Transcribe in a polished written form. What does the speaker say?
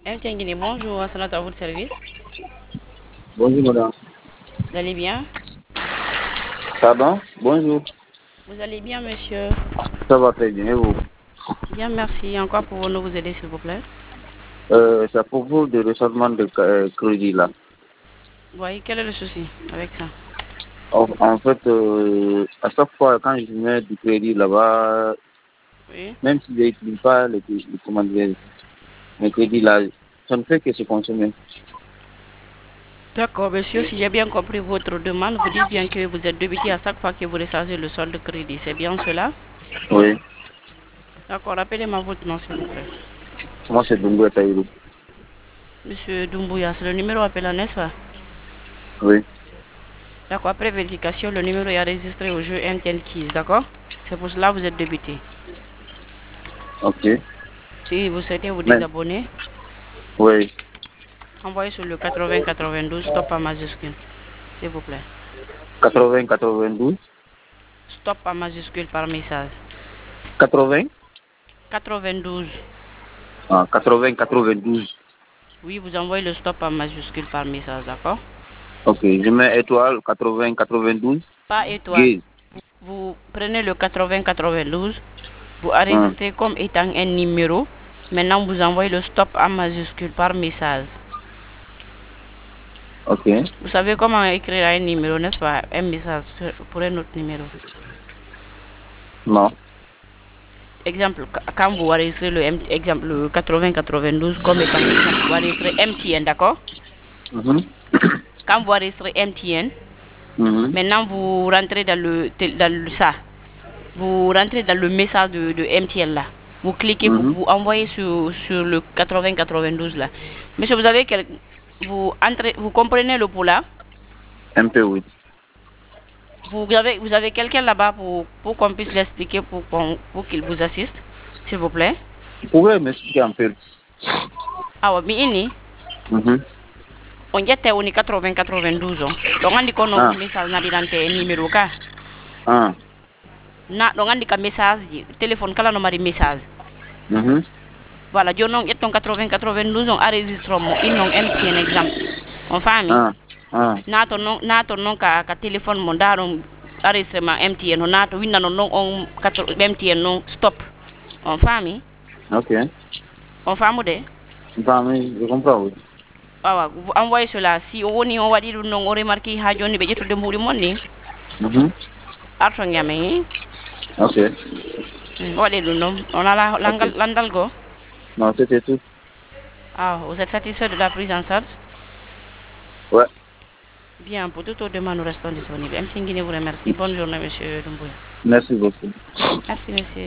MTN Guinée, bonjour, Assanat à votre service. Bonjour madame. Vous allez bien? Pardon? Bonjour. Vous allez bien, monsieur? Ça va très bien et vous? Bien, merci. En quoi pouvons-nous vous aider, s'il vous plaît? C'est à propos de rechargement de crédit là. Oui, quel est le souci avec ça? En fait, à chaque fois quand je mets du crédit là-bas, Oui. même si je n'utilise pas comment dire, le crédit là, ça ne fait que se consommer. D'accord, monsieur, si j'ai bien compris votre demande, vous dites bien que vous êtes débité à chaque fois que vous rechargez le solde de crédit. C'est bien cela? Oui. D'accord, rappelez-moi votre nom, s'il vous plaît. Moi c'est Dungu Taïrou. Monsieur Doumbouya, c'est le numéro appelant, n'est-ce pas? Oui. D'accord, après vérification, le numéro est enregistré au jeu MTN Keys, d'accord? C'est pour cela que vous êtes débité. Ok. Si vous souhaitez vous Mais, désabonner, oui. envoyez sur le 80 92 stop en majuscule, s'il vous plaît. 80-92. Stop en majuscule par message. 80. 92. Ah, 80-92. Oui, vous envoyez le stop en majuscule par message, d'accord? Ok. Je mets étoile 80-92. Pas étoile. Gay. Vous prenez le 80 92, vous Hum. enregistrez comme étant un numéro. Maintenant, vous envoyez le stop en majuscule par message. Ok. Vous savez comment écrire un numéro, n'est-ce pas? Un message pour un autre numéro. Non. Exemple, quand vous enregistrez exemple, le 80 92 comme étant exemple, vous enregistrez MTN, d'accord? Mhm. Quand vous enregistrez MTN, Mhm. maintenant vous rentrez dans ça. Vous rentrez dans le message de MTN là. Vous cliquez, Mhm. vous envoyez sur le 80 92 là. Monsieur, vous avez vous comprenez le pour là? Un peu, oui. Vous avez quelqu'un là-bas pour qu'on puisse l'expliquer pour qu'il vous assiste, s'il vous plaît. Vous pouvez m'expliquer un peu? Ah ouais, mais ini, Mhm. on jette on 80 92 on. Donc on dit qu'on a Ah, message na dirante numéro ka. ah. Na donc on dit ka message téléphone kala no mari message. Mhm. Voilà, je non jetton 80 92 on enregistre mo in non MTN exemple. On famille. Ah, ah. Nato non ka téléphone mo daron enregistrement MTN on nato winna non on MTN non stop. On famille. Ok. On famille de. Enfin, mais je comprends, oui. Wawa, vous envoyez cela si woni on wadi dum non o remarque ha joni be jettude mbuudi mon ni Mhm. arto ngame Ok. waɗe ɗum non on ala Ok. landal go. Non, c'était tout. Ah, vous êtes satisfait de la prise en charge? Ouais. Bien, pour toute autre demande, nous restons disponibles. M. Guinée vous remercie. Bonne journée, monsieur Doumbouya. Merci beaucoup. Merci, monsieur.